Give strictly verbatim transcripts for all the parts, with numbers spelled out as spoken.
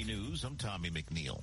News, I'm Tommy McNeil.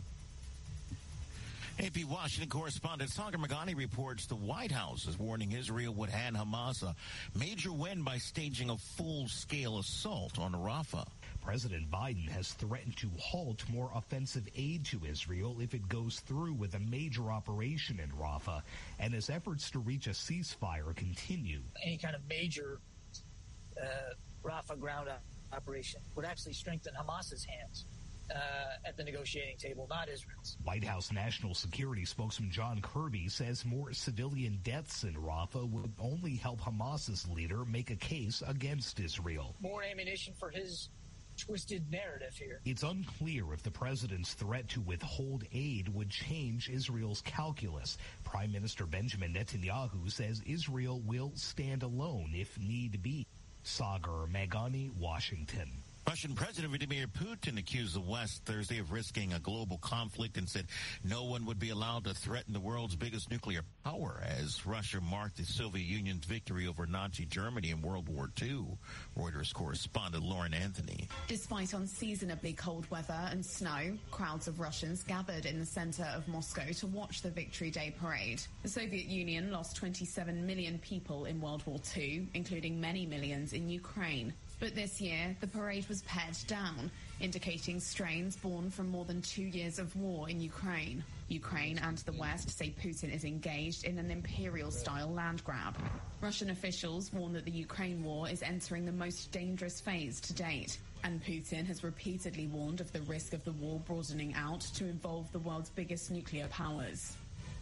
A P Washington correspondent Sagar Meghani reports the White House is warning Israel would hand Hamas a major win by staging a full-scale assault on Rafah. President Biden has threatened to halt more offensive aid to Israel if it goes through with a major operation in Rafah, and as efforts to reach a ceasefire continue. Any kind of major uh, Rafah ground operation would actually strengthen Hamas's hands Uh, at the negotiating table, not Israel's. White House National Security spokesman John Kirby says more civilian deaths in Rafah would only help Hamas's leader make a case against Israel. More ammunition for his twisted narrative here. It's unclear if the president's threat to withhold aid would change Israel's calculus. Prime Minister Benjamin Netanyahu says Israel will stand alone if need be. Sagar Meghani, Washington. Russian President Vladimir Putin accused the West Thursday of risking a global conflict and said no one would be allowed to threaten the world's biggest nuclear power as Russia marked the Soviet Union's victory over Nazi Germany in World War Two. Reuters correspondent Lauren Anthony. Despite unseasonably cold weather and snow, crowds of Russians gathered in the center of Moscow to watch the Victory Day parade. The Soviet Union lost twenty-seven million people in World War Two, including many millions in Ukraine. But this year, the parade was pared down, indicating strains born from more than two years of war in Ukraine. Ukraine and the West say Putin is engaged in an imperial-style land grab. Russian officials warn that the Ukraine war is entering the most dangerous phase to date. And Putin has repeatedly warned of the risk of the war broadening out to involve the world's biggest nuclear powers.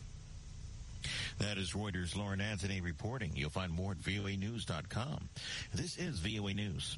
That is Reuters' Lauren Anthony reporting. You'll find more at V O A news dot com. This is V O A News.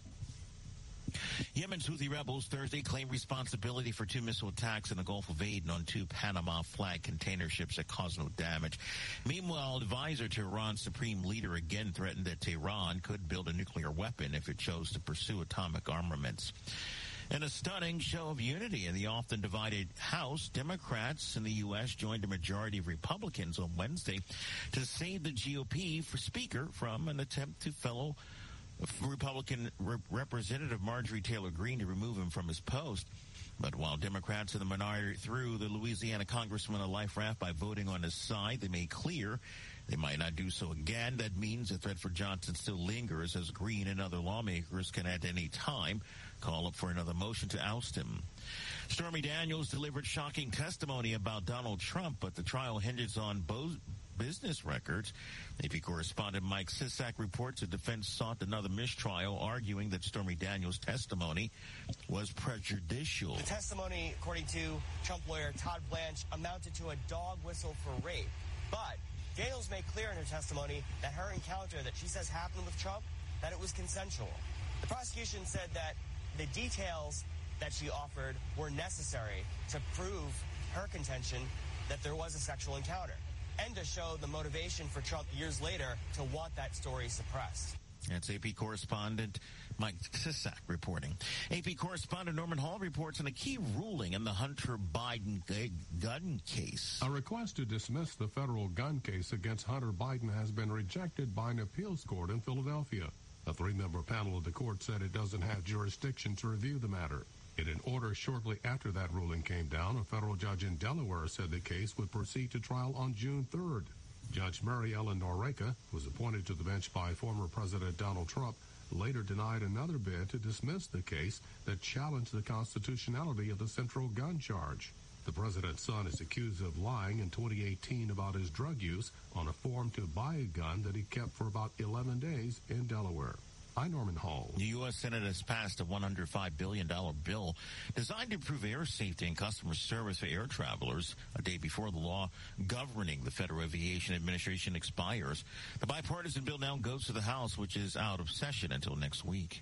Yemen's Houthi rebels Thursday claimed responsibility for two missile attacks in the Gulf of Aden on two Panama flag container ships that caused no damage. Meanwhile, advisor to Iran's supreme leader again threatened that Tehran could build a nuclear weapon if it chose to pursue atomic armaments. In a stunning show of unity in the often divided House, Democrats in the U S joined a majority of Republicans on Wednesday to save the G O P for Speaker from an attempt to fellow Republican Rep- Representative Marjorie Taylor Greene to remove him from his post. But while Democrats in the minority threw the Louisiana congressman a life raft by voting on his side, they made clear they might not do so again. That means the threat for Johnson still lingers as Greene and other lawmakers can at any time call up for another motion to oust him. Stormy Daniels delivered shocking testimony about Donald Trump, but the trial hinges on both business records. A P correspondent Mike Sisak reports the defense sought another mistrial, arguing that Stormy Daniels' testimony was prejudicial. The testimony, according to Trump lawyer Todd Blanche, amounted to a dog whistle for rape. But Daniels made clear in her testimony that her encounter that she says happened with Trump, that it was consensual. The prosecution said that the details that she offered were necessary to prove her contention that there was a sexual encounter, and to show the motivation for Trump years later to want that story suppressed. That's A P correspondent Mike Sisak reporting. A P correspondent Norman Hall reports on a key ruling in the Hunter Biden gun case. A request to dismiss the federal gun case against Hunter Biden has been rejected by an appeals court in Philadelphia. A three-member panel of the court said it doesn't have jurisdiction to review the matter. In an order shortly after that ruling came down, a federal judge in Delaware said the case would proceed to trial on June third. Judge Mary Ellen Noreika, who was appointed to the bench by former President Donald Trump, later denied another bid to dismiss the case that challenged the constitutionality of the central gun charge. The president's son is accused of lying in twenty eighteen about his drug use on a form to buy a gun that he kept for about eleven days in Delaware. I'm Norman Hall. The U S Senate has passed a one hundred five billion dollars bill designed to improve air safety and customer service for air travelers a day before the law governing the Federal Aviation Administration expires. The bipartisan bill now goes to the House, which is out of session until next week.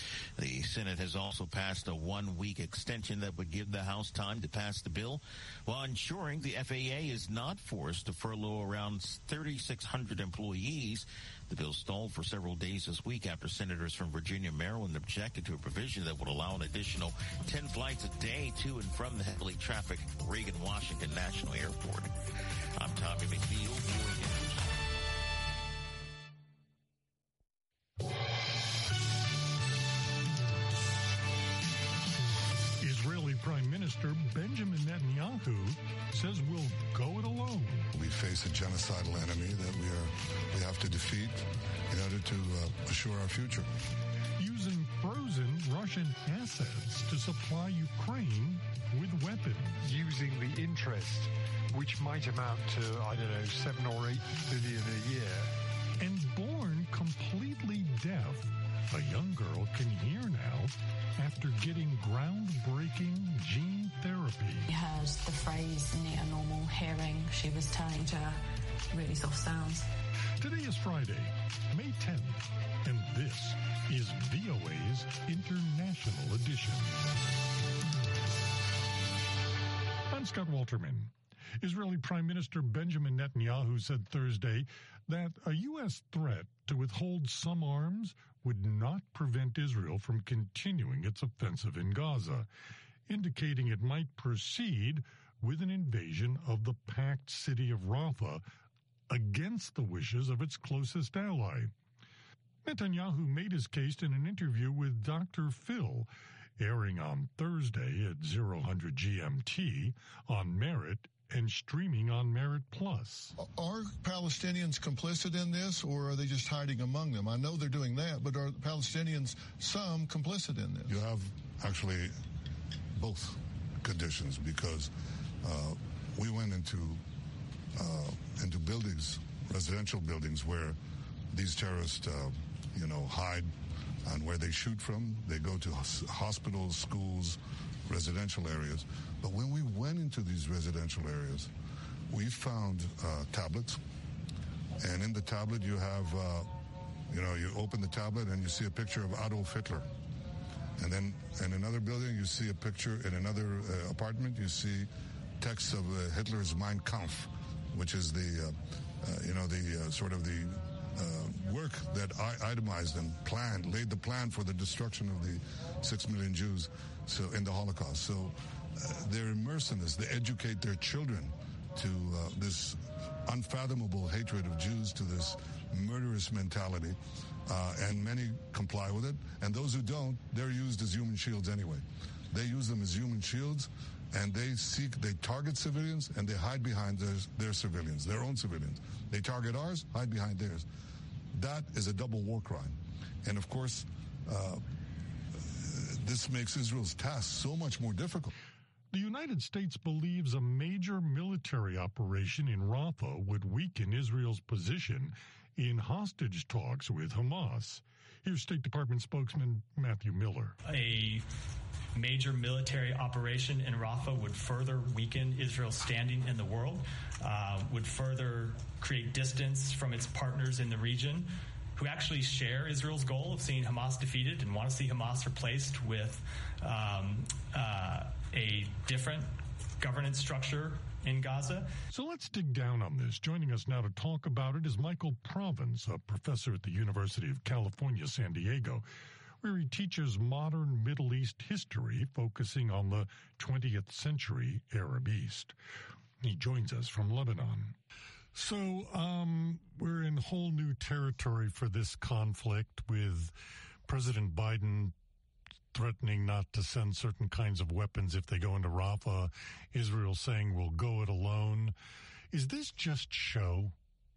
The Senate has also passed a one-week extension that would give the House time to pass the bill while ensuring the F A A is not forced to furlough around thirty-six hundred employees. The bill stalled for several days this week after senators from Virginia and Maryland objected to a provision that would allow an additional ten flights a day to and from the heavily trafficked Reagan-Washington National Airport. I'm Tommy McNeil, V O A News. Israeli Prime Minister Minister Benjamin Netanyahu says we'll go it alone. We face a genocidal enemy that we are we have to defeat in order to uh, assure our future. Using frozen Russian assets to supply Ukraine with weapons. Using the interest, which might amount to, I don't know, seven or eight billion a year. And born completely deaf, a young girl can hear now after getting groundbreaking gene therapy. We heard the phrase near normal hearing. She was turning to really soft sounds. Today is Friday, May tenth, and this is V O A's International Edition. I'm Scott Walterman. Israeli Prime Minister Benjamin Netanyahu said Thursday that a U S threat to withhold some arms would not prevent Israel from continuing its offensive in Gaza, indicating it might proceed with an invasion of the packed city of Rafah against the wishes of its closest ally. Netanyahu made his case in an interview with Doctor Phil, airing on Thursday at zero hundred G M T on Merit and streaming on Merit Plus. Are Palestinians complicit in this, or are they just hiding among them? I know they're doing that, but are Palestinians, some, complicit in this? You have actually both conditions, because uh, we went into uh, into buildings, residential buildings, where these terrorists, uh, you know, hide, and where they shoot from. They go to hospitals, schools, residential areas. But when we went into these residential areas, we found uh, tablets. And in the tablet, you have, uh, you know, you open the tablet and you see a picture of Adolf Hitler. And then in another building, you see a picture. In another uh, apartment, you see text of uh, Hitler's Mein Kampf, which is the, uh, uh, you know, the uh, sort of the uh, work that I itemized and planned, laid the plan for the destruction of the six million Jews so in the Holocaust. So uh, they're immersed in this. They educate their children to uh, this unfathomable hatred of Jews, to this murderous mentality, uh, and many comply with it. And those who don't, they're used as human shields anyway. They use them as human shields, and they seek, they target civilians, and they hide behind their, their civilians, their own civilians. They target ours, hide behind theirs. That is a double war crime. And of course, uh, this makes Israel's task so much more difficult. The United States believes a major military operation in Rafah would weaken Israel's position in hostage talks with Hamas. Here's State Department spokesman Matthew Miller. A major military operation in Rafah would further weaken Israel's standing in the world, uh, would further create distance from its partners in the region, who actually share Israel's goal of seeing Hamas defeated and want to see Hamas replaced with um, uh, a different governance structure in Gaza. So let's dig down on this. Joining us now to talk about it is Michael Provins, a professor at the University of California, San Diego, where he teaches modern Middle East history, focusing on the twentieth century Arab East. He joins us from Lebanon. So um, we're in whole new territory for this conflict, with President Biden threatening not to send certain kinds of weapons if they go into Rafah, Israel saying we'll go it alone. Is this just show?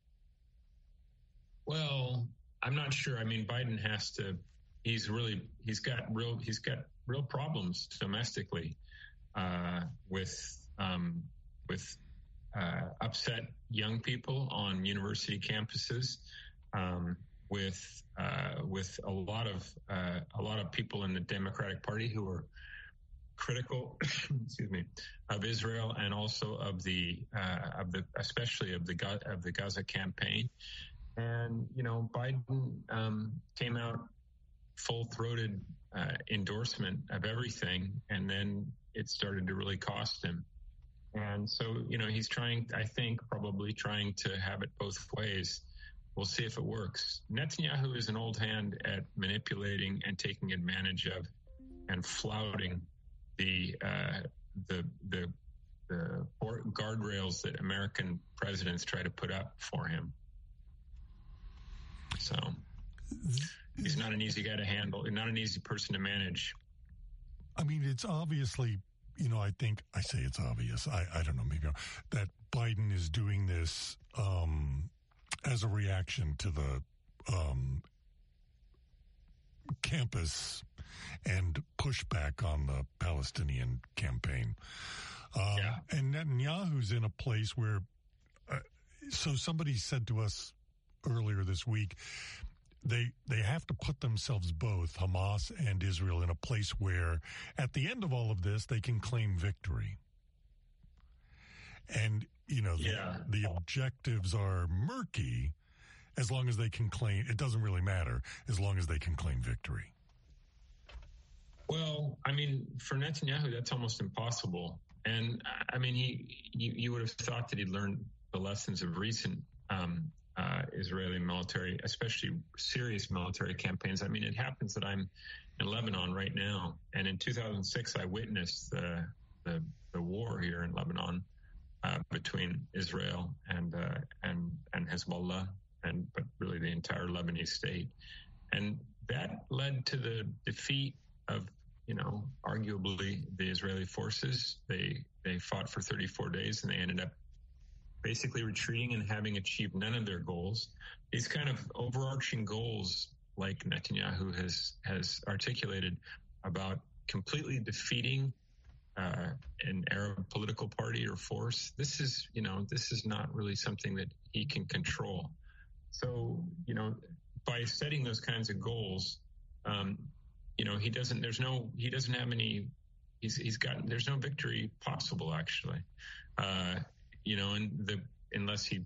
Well, I'm not sure. I mean, Biden has to, he's really, he's got real, he's got real problems domestically uh, with, um, with, Uh, upset young people on university campuses, um, with uh, with a lot of uh, a lot of people in the Democratic Party who are critical, excuse me, of Israel, and also of the uh, of the especially of the of the Gaza campaign. And you know, Biden um, came out full-throated uh, endorsement of everything, and then it started to really cost him. And so, you know, he's trying, I think, probably trying to have it both ways. We'll see if it works. Netanyahu is an old hand at manipulating and taking advantage of and flouting the uh, the the the guardrails that American presidents try to put up for him. So he's not an easy guy to handle, not an easy person to manage. I mean, it's obviously you know, I think, I say it's obvious, I, I don't know, maybe that Biden is doing this um, as a reaction to the um, campus and pushback on the Palestinian campaign. Um, yeah. And Netanyahu's in a place where, uh, so somebody said to us earlier this week, they they have to put themselves, both Hamas and Israel, in a place where at the end of all of this, they can claim victory. And, you know, yeah. the, the objectives are murky as long as they can claim, it doesn't really matter as long as they can claim victory. Well, I mean, for Netanyahu, that's almost impossible. And I mean, he, you, you would have thought that he'd learned the lessons of recent um, uh, Israeli military, especially serious military campaigns. I mean, it happens that I'm in Lebanon right now. And in two thousand six, I witnessed the, the, the war here in Lebanon uh, between Israel and, uh, and, and Hezbollah, and, but really the entire Lebanese state. And that led to the defeat of, you know, arguably the Israeli forces. They they fought for thirty-four days and they ended up basically retreating and having achieved none of their goals. These kind of overarching goals, like Netanyahu has has articulated, about completely defeating uh, an Arab political party or force. This is, you know, this is not really something that he can control. So, you know, by setting those kinds of goals, um, you know, he doesn't, there's no, he doesn't have any, he's, he's got, there's no victory possible, actually. Uh, you know, and the, unless he,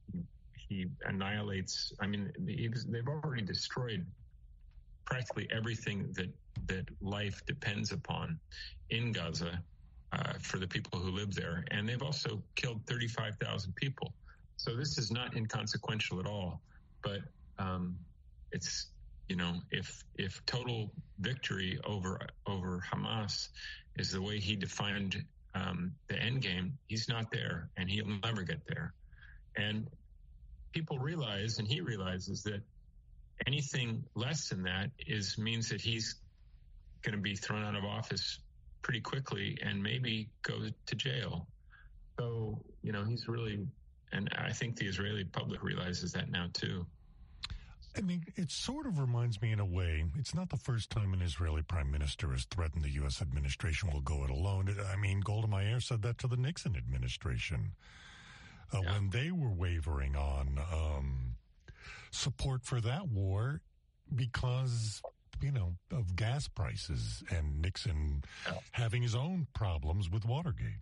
he annihilates, I mean, they've already destroyed practically everything that, that life depends upon in Gaza, uh, for the people who live there. And they've also killed thirty-five thousand people. So this is not inconsequential at all, but, um, it's, you know, if if total victory over over Hamas is the way he defined um, the end game, he's not there, and he'll never get there. And people realize, and he realizes, that anything less than that is means that he's going to be thrown out of office pretty quickly and maybe go to jail. So, you know, he's really, and I think the Israeli public realizes that now too. I mean, it sort of reminds me in a way, it's not the first time an Israeli prime minister has threatened the U S administration will go it alone. I mean, Golda Meir said that to the Nixon administration uh, yeah. when they were wavering on um, support for that war because, you know, of gas prices and Nixon yeah. having his own problems with Watergate.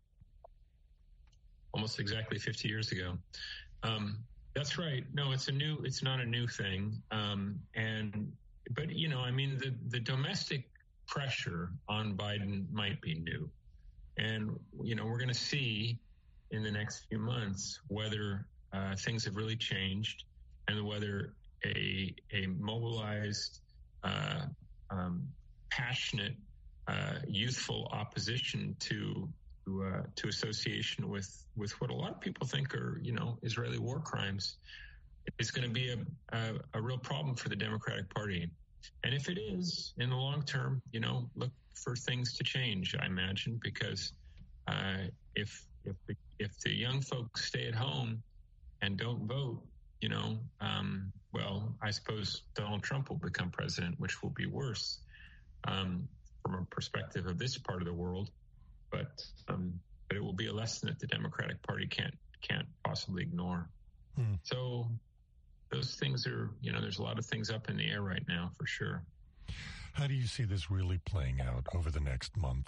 Almost exactly fifty years ago. Um, That's right. No, it's a new, it's not a new thing. Um, and, but, you know, I mean, the, the domestic pressure on Biden might be new. And, you know, we're going to see in the next few months whether uh, things have really changed and whether a, a mobilized, uh, um, passionate, uh, youthful opposition to To, uh, to association with, with what a lot of people think are, you know, Israeli war crimes, is going to be a, a, a real problem for the Democratic Party. And if it is, in the long term, you know, look for things to change, I imagine, because uh, if if the, if the young folks stay at home and don't vote, you know, um, well, I suppose Donald Trump will become president, which will be worse um, from a perspective of this part of the world. But um, but it will be a lesson that the Democratic Party can't can't possibly ignore. Hmm. So those things are, you know, there's a lot of things up in the air right now, for sure. How do you see this really playing out over the next month?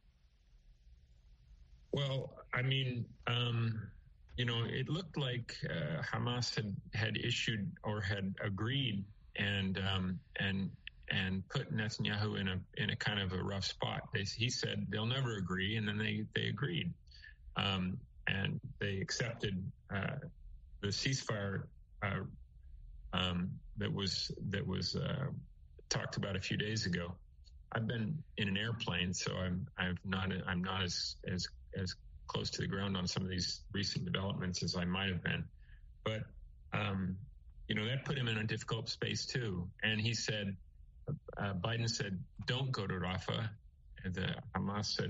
Well, I mean, um, you know, it looked like uh, Hamas had, had issued or had agreed and um, and. and put Netanyahu in a in a kind of a rough spot. They, he said they'll never agree, and then they they agreed, um, and they accepted uh, the ceasefire uh, um, that was that was uh, talked about a few days ago. I've been in an airplane, so I'm I'm not I'm not as as as close to the ground on some of these recent developments as I might have been, but um, you know, that put him in a difficult space too. And he said. Uh, Biden said, don't go to Rafah. And the Hamas said,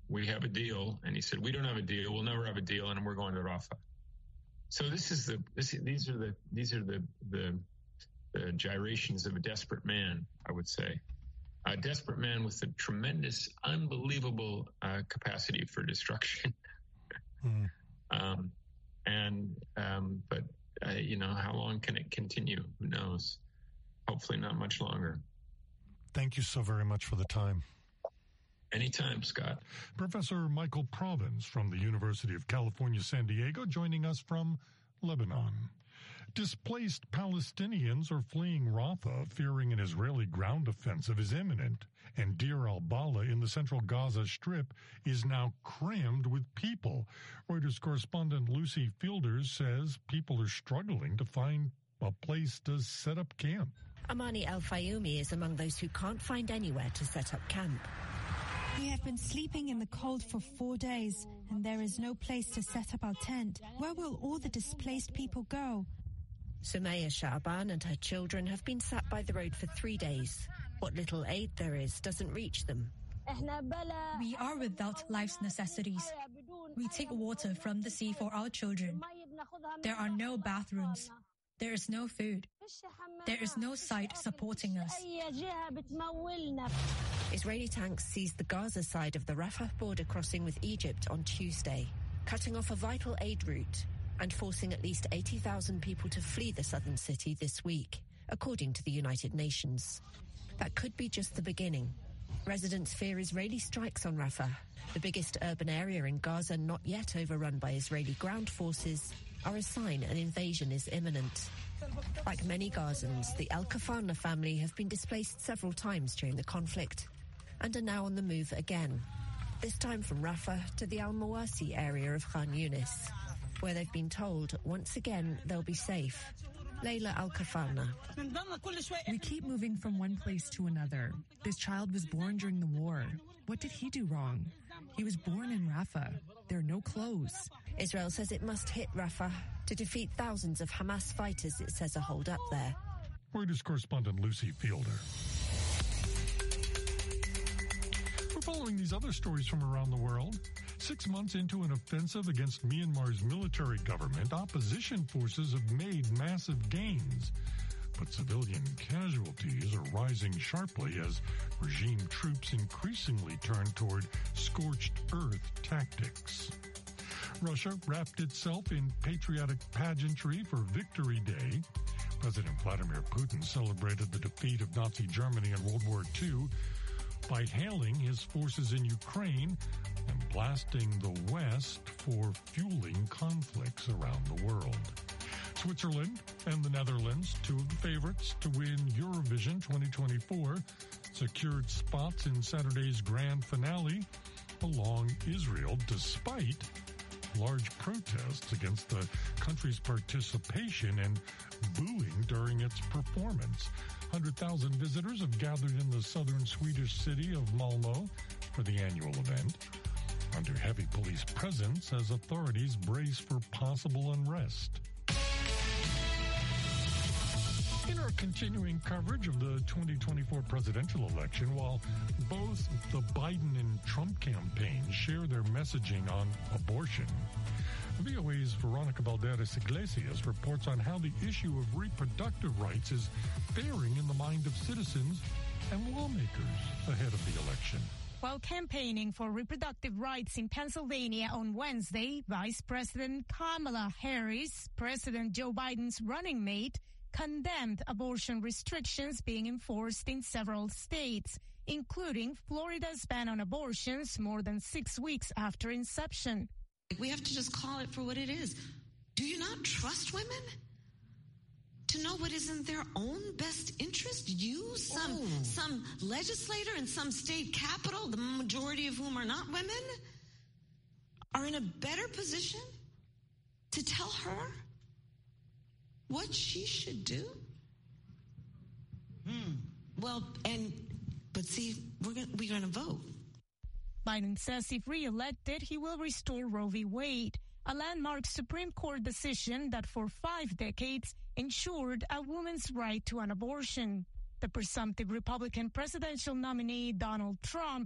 we have a deal. And he said, we don't have a deal. We'll never have a deal. And we're going to Rafah. So this is the, this, these are the, these are the, the, the gyrations of a desperate man, I would say. A desperate man with a tremendous, unbelievable uh, capacity for destruction. mm. um, and, um, but, uh, you know, how long can it continue? Who knows? Hopefully not much longer. Thank you so very much for the time. Anytime, Scott. Professor Michael Provins from the University of California, San Diego, joining us from Lebanon. Displaced Palestinians are fleeing Rafah, fearing an Israeli ground offensive is imminent, and Deir al-Balah in the central Gaza Strip is now crammed with people. Reuters correspondent Lucy Fielders says people are struggling to find a place to set up camp. Amani Al-Fayoumi is among those who can't find anywhere to set up camp. We have been sleeping in the cold for four days, and there is no place to set up our tent. Where will all the displaced people go? Sumaya Sha'ban and her children have been sat by the road for three days. What little aid there is doesn't reach them. We are without life's necessities. We take water from the sea for our children. There are no bathrooms. There is no food. There is no site supporting us. Israeli tanks seized the Gaza side of the Rafah border crossing with Egypt on Tuesday, cutting off a vital aid route and forcing at least eighty thousand people to flee the southern city this week, according to the United Nations. That could be just the beginning. Residents fear Israeli strikes on Rafah, the biggest urban area in Gaza not yet overrun by Israeli ground forces, are a sign an invasion is imminent. Like many Gazans, the Al-Kafana family have been displaced several times during the conflict and are now on the move again, this time from Rafah to the Al-Mawasi area of Khan Yunis, where they've been told once again they'll be safe. Layla Al-Kafana. We keep moving from one place to another. This child was born during the war. What did he do wrong? He was born in Rafah. There are no clothes. Israel says it must hit Rafah to defeat thousands of Hamas fighters it says are holed up there. Reuters correspondent Lucy Fielder. We're following these other stories from around the world. Six months into an offensive against Myanmar's military government, opposition forces have made massive gains. But civilian casualties are rising sharply as regime troops increasingly turn toward scorched earth tactics. Russia wrapped itself in patriotic pageantry for Victory Day. President Vladimir Putin celebrated the defeat of Nazi Germany in World War Two by hailing his forces in Ukraine and blasting the West for fueling conflicts around the world. Switzerland and the Netherlands, two of the favorites to win Eurovision twenty twenty-four, secured spots in Saturday's grand finale along Israel, despite large protests against the country's participation and booing during its performance. one hundred thousand visitors have gathered in the southern Swedish city of Malmö for the annual event, under heavy police presence as authorities brace for possible unrest. In our continuing coverage of the twenty twenty-four presidential election, while both the Biden and Trump campaigns share their messaging on abortion, V O A's Veronica Balderas Iglesias reports on how the issue of reproductive rights is faring in the mind of citizens and lawmakers ahead of the election. While campaigning for reproductive rights in Pennsylvania on Wednesday, Vice President Kamala Harris, President Joe Biden's running mate, condemned abortion restrictions being enforced in several states, including Florida's ban on abortions more than six weeks after inception. We have to just call it for what it is. Do you not trust women to know what is in their own best interest? You, some, oh. some legislator in some state capital, the majority of whom are not women, are in a better position to tell her what she should do? Hmm. Well, and, but see, we're going we're going to vote. Biden says if re-elected, he will restore Roe v. Wade, a landmark Supreme Court decision that for five decades ensured a woman's right to an abortion. The presumptive Republican presidential nominee, Donald Trump,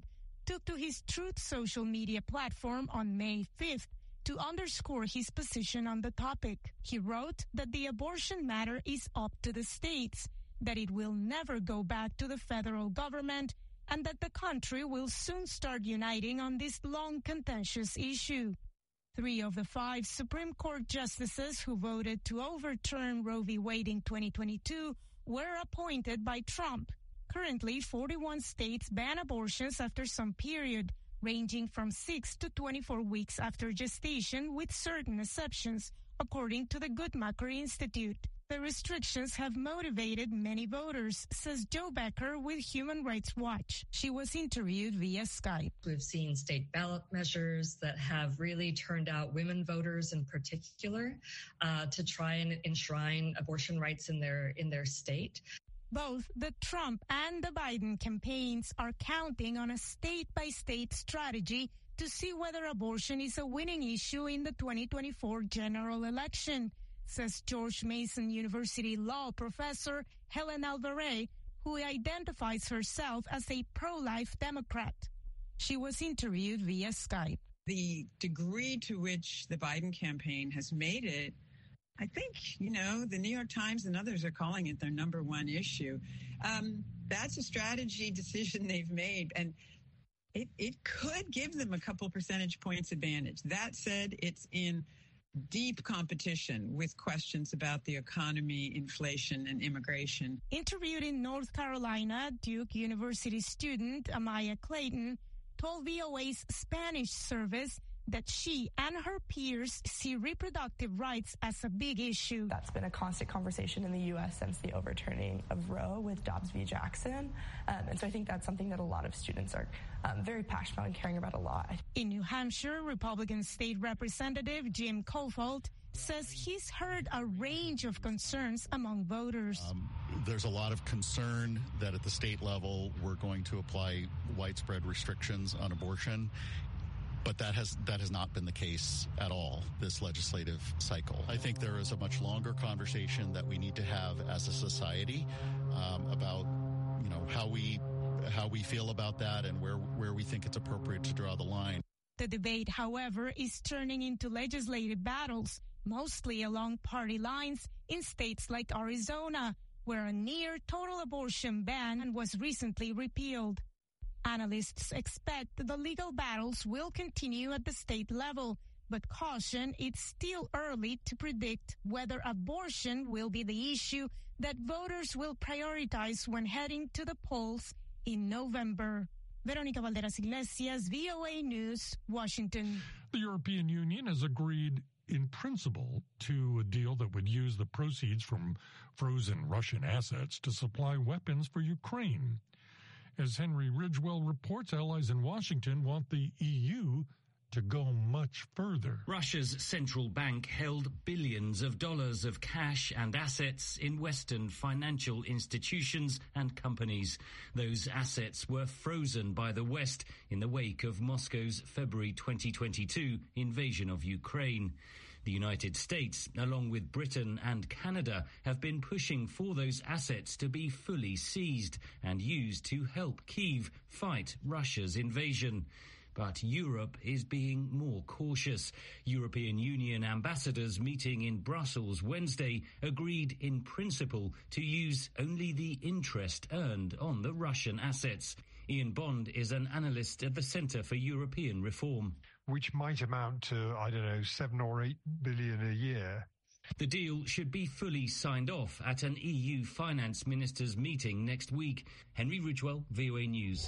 took to his Truth social media platform on May fifth to underscore his position on the topic. He wrote that the abortion matter is up to the states, that it will never go back to the federal government, and that the country will soon start uniting on this long contentious issue. Three of the five Supreme Court justices who voted to overturn Roe v. Wade in twenty twenty-two were appointed by Trump. Currently, forty-one states ban abortions after some period, ranging from six to twenty-four weeks after gestation, with certain exceptions, according to the Guttmacher Institute. The restrictions have motivated many voters, says Jo Becker with Human Rights Watch. She was interviewed via Skype. We've seen state ballot measures that have really turned out women voters in particular uh, to try and enshrine abortion rights in their in their state. Both the Trump and the Biden campaigns are counting on a state-by-state strategy to see whether abortion is a winning issue in the twenty twenty-four general election, says George Mason University law professor Helen Alvarez, who identifies herself as a pro-life Democrat. She was interviewed via Skype. The degree to which the Biden campaign has made it, I think, you know, the New York Times and others are calling it their number one issue. Um, that's a strategy decision they've made, and it, it could give them a couple percentage points advantage. That said, it's in deep competition with questions about the economy, inflation, and immigration. Interviewed in North Carolina, Duke University student Amaya Clayton told V O A's Spanish service that she and her peers see reproductive rights as a big issue. That's been a constant conversation in the U S since the overturning of Roe with Dobbs v. Jackson. Um, and so I think that's something that a lot of students are um, very passionate about and caring about a lot. In New Hampshire, Republican State Representative Jim Cofault says he's heard a range of concerns among voters. Um, there's a lot of concern that at the state level we're going to apply widespread restrictions on abortion. But that has that has not been the case at all this legislative cycle. I think there is a much longer conversation that we need to have as a society um, about, you know, how we how we feel about that and where where we think it's appropriate to draw the line. The debate, however, is turning into legislative battles, mostly along party lines in states like Arizona, where a near total abortion ban was recently repealed. Analysts expect the legal battles will continue at the state level, but caution it's still early to predict whether abortion will be the issue that voters will prioritize when heading to the polls in November. Veronica Valderas Iglesias, V O A News, Washington. The European Union has agreed in principle to a deal that would use the proceeds from frozen Russian assets to supply weapons for Ukraine. As Henry Ridgewell reports, allies in Washington want the E U to go much further. Russia's central bank held billions of dollars of cash and assets in Western financial institutions and companies. Those assets were frozen by the West in the wake of Moscow's February twenty twenty-two invasion of Ukraine. The United States, along with Britain and Canada, have been pushing for those assets to be fully seized and used to help Kyiv fight Russia's invasion. But Europe is being more cautious. European Union ambassadors meeting in Brussels Wednesday agreed in principle to use only the interest earned on the Russian assets. Ian Bond is an analyst at the Centre for European Reform. Which might amount to, I don't know, seven or eight billion a year. The deal should be fully signed off at an E U finance ministers meeting next week. Henry Ridgewell, V O A News.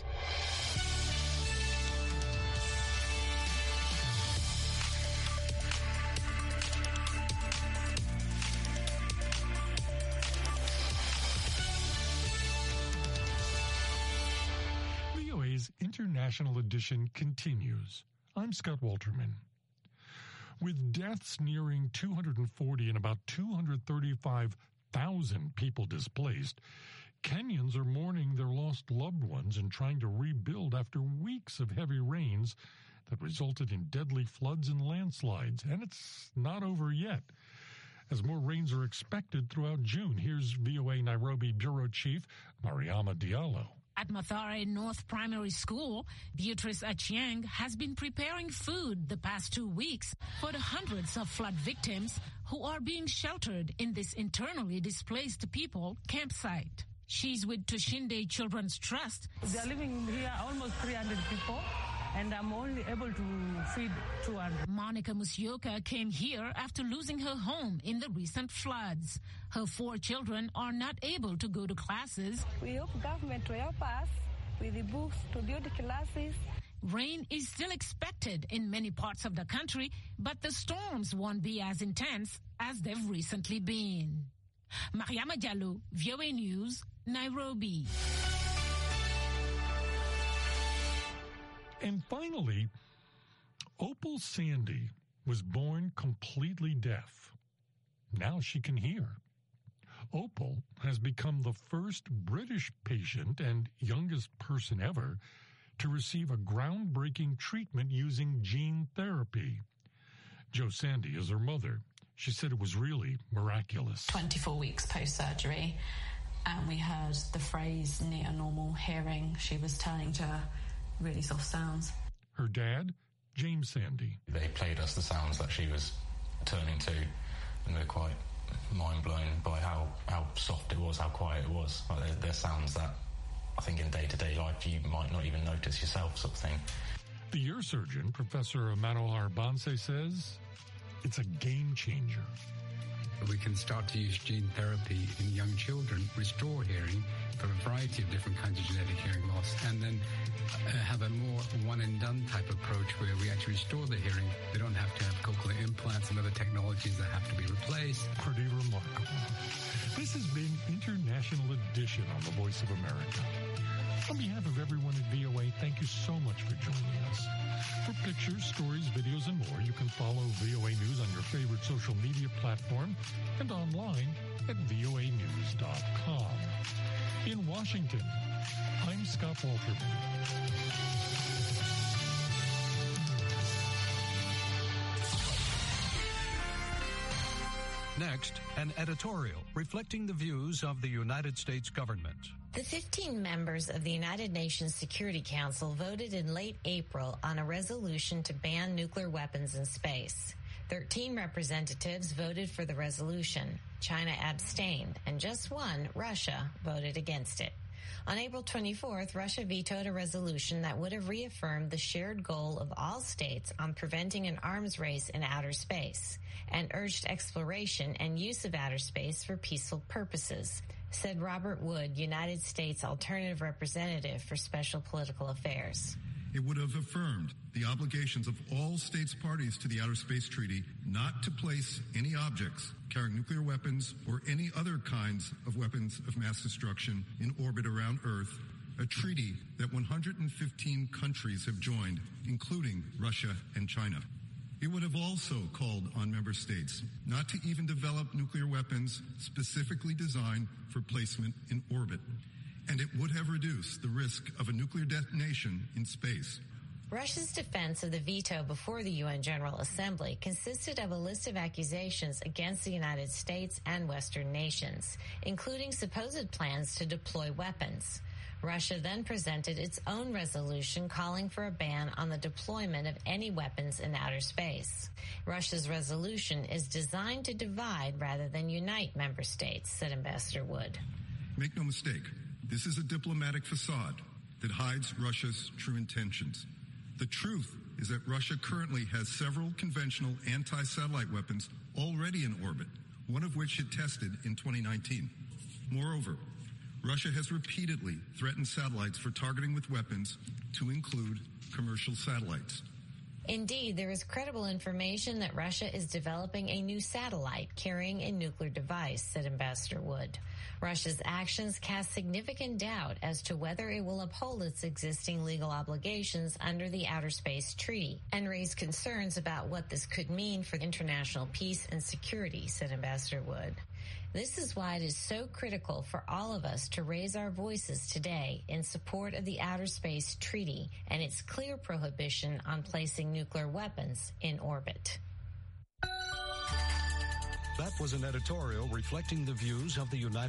V O A's International Edition continues. I'm Scott Walterman. With deaths nearing two hundred forty and about two hundred thirty-five thousand people displaced, Kenyans are mourning their lost loved ones and trying to rebuild after weeks of heavy rains that resulted in deadly floods and landslides. And it's not over yet. As more rains are expected throughout June, here's V O A Nairobi Bureau Chief Mariama Diallo. At Mathare North Primary School, Beatrice Achieng has been preparing food the past two weeks for the hundreds of flood victims who are being sheltered in this internally displaced people campsite. She's with Tushinde Children's Trust. They are living here almost three hundred people, and I'm only able to feed two hundred. Monica Musyoka came here after losing her home in the recent floods. Her four children are not able to go to classes. We hope government to help us with the books to build classes. Rain is still expected in many parts of the country, but the storms won't be as intense as they've recently been. Mariama Jallo, V O A News, Nairobi. And finally, Opal Sandy was born completely deaf. Now she can hear. Opal has become the first British patient and youngest person ever to receive a groundbreaking treatment using gene therapy. Jo Sandy is her mother. She said it was really miraculous. twenty-four weeks post-surgery, and we heard the phrase near normal hearing. She was turning to really soft sounds. Her dad, James Sandy. They played us the sounds that she was turning to, and we were quite mind-blown by how, how soft it was, how quiet it was. Like they're, they're sounds that I think in day-to-day life you might not even notice yourself, sort of thing. The ear surgeon, Professor Manohar Banse, says it's a game changer. We can start to use gene therapy in young children, restore hearing for a variety of different kinds of genetic hearing loss, and then uh, have a more one-and-done type approach where we actually restore the hearing. They don't have to have cochlear implants and other technologies that have to be replaced. Pretty remarkable. This has been International Edition on The Voice of America. On behalf of everyone at V O A, thank you so much for joining us. For pictures, stories, videos, and more, you can follow V O A News on your favorite social media platform and online at V O A news dot com. In Washington, I'm Scott Walterman. Next, an editorial reflecting the views of the United States government. The fifteen members of the United Nations Security Council voted in late April on a resolution to ban nuclear weapons in space. thirteen representatives voted for the resolution. China abstained, and just one, Russia, voted against it. On April twenty-fourth, Russia vetoed a resolution that would have reaffirmed the shared goal of all states on preventing an arms race in outer space and urged exploration and use of outer space for peaceful purposes, said Robert Wood, United States Alternative Representative for Special Political Affairs. It would have affirmed the obligations of all states parties to the Outer Space Treaty not to place any objects carrying nuclear weapons or any other kinds of weapons of mass destruction in orbit around Earth, a treaty that one hundred fifteen countries have joined, including Russia and China. It would have also called on member states not to even develop nuclear weapons specifically designed for placement in orbit. And it would have reduced the risk of a nuclear detonation in space. Russia's defense of the veto before the U N General Assembly consisted of a list of accusations against the United States and Western nations, including supposed plans to deploy weapons. Russia then presented its own resolution calling for a ban on the deployment of any weapons in outer space. Russia's resolution is designed to divide rather than unite member states, said Ambassador Wood. Make no mistake, this is a diplomatic facade that hides Russia's true intentions. The truth is that Russia currently has several conventional anti-satellite weapons already in orbit, one of which it tested in twenty nineteen. Moreover, Russia has repeatedly threatened satellites for targeting with weapons, to include commercial satellites. Indeed, there is credible information that Russia is developing a new satellite carrying a nuclear device, said Ambassador Wood. Russia's actions cast significant doubt as to whether it will uphold its existing legal obligations under the Outer Space Treaty and raise concerns about what this could mean for international peace and security, said Ambassador Wood. This is why it is so critical for all of us to raise our voices today in support of the Outer Space Treaty and its clear prohibition on placing nuclear weapons in orbit. That was an editorial reflecting the views of the United